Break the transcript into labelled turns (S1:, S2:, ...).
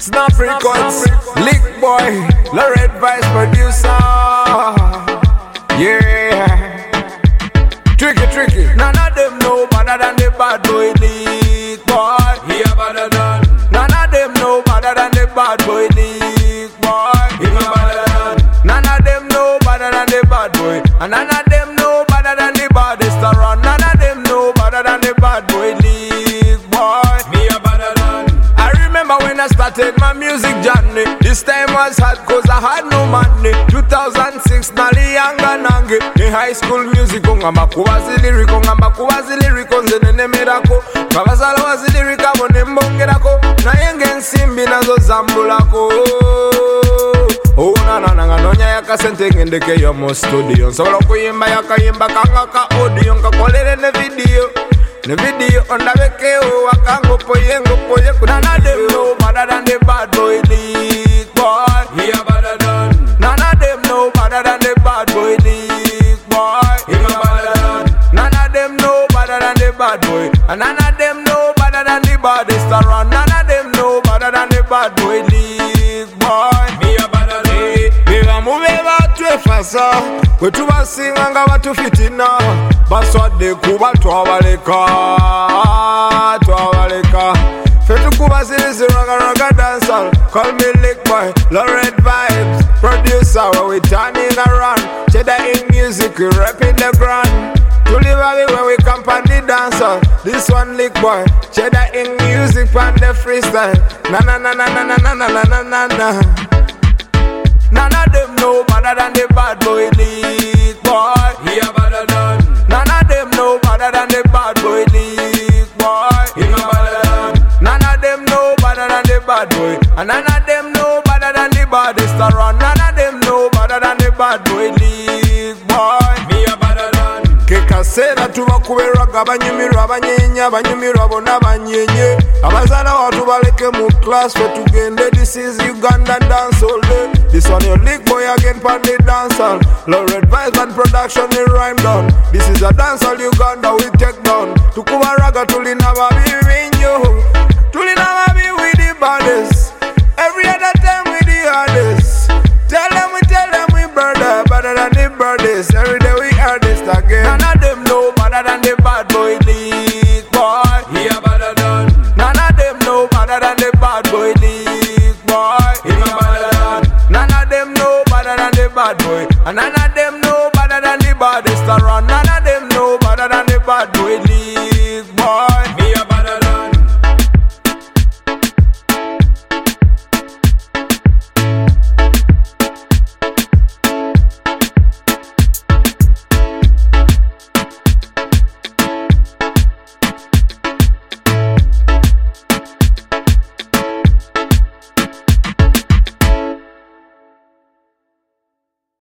S1: Snap Records, Lick Boy, Lorette Vice producer. Yeah. Tricky. None of them know better than the bad boy Lick Boy.
S2: He a better than.
S1: None of them know better than the bad boy Lick Boy.
S2: He a better than.
S1: None of them know better than the bad boy. And none of them know better than the baddest around. None of them know better than the bad boy Lick Boy.
S2: Me a better than.
S1: I remember when I started my music journey. This time was hard cause I had no money. 2006 nali yanga nange. In high school music ongamba kuwazi lyric. Ongamba kuwazi lyric onzene nemerako. Kabasala wazi lyric abone mbongerako. Naye nsimbi nazo zambulako. Oh na nonya yakasente ngendeke yo mu studio. Nsobola kuyimba yakayimba kanga ka audio. Nkakolere ne video. The video on the VKO, I can't go for you. None of them know better than the bad boy Lick Boy.
S2: He a better than.
S1: None of them know better than the bad boy Lick Boy.
S2: He a better than.
S1: None of them know better than the bad boy. And none of them know better than the baddest around. None of them know better than the bad boy Lick Boy.
S2: Me a better than.
S1: Biva mube batwefasa kwe tubasinga nga batufitina baswadde kuba twabaleka fe tukuba raga dancehall. Call me Lick Boy, Lorette Vibes producer where we turning around. Cheddar in music, we rapping the ground. To live away when we camp on the dancehall. This one Lick Boy, Cheddar in music on the freestyle. Na. None of them know better than the bad boy Lick Boy.
S2: He a better than.
S1: None of them know better than the bad boy Lick Boy.
S2: He a better than.
S1: None of them know better than the bad boy. And none of them know better than the baddest around. None of them know better than the bad boy Lick Boy.
S2: Me a better than.
S1: Kekasera tubakuberaga abanyumirwa abanyenya abanyumirwa bonna banyenye abazaala watu baleke mu class fe tugende. This is Uganda dancehall day. This one your Lick Boy again pan the dancehall. Lorette Vibes and production in rhyme down. This is a dancehall Uganda we take down. Tukubaraga tulina babibinyo tulina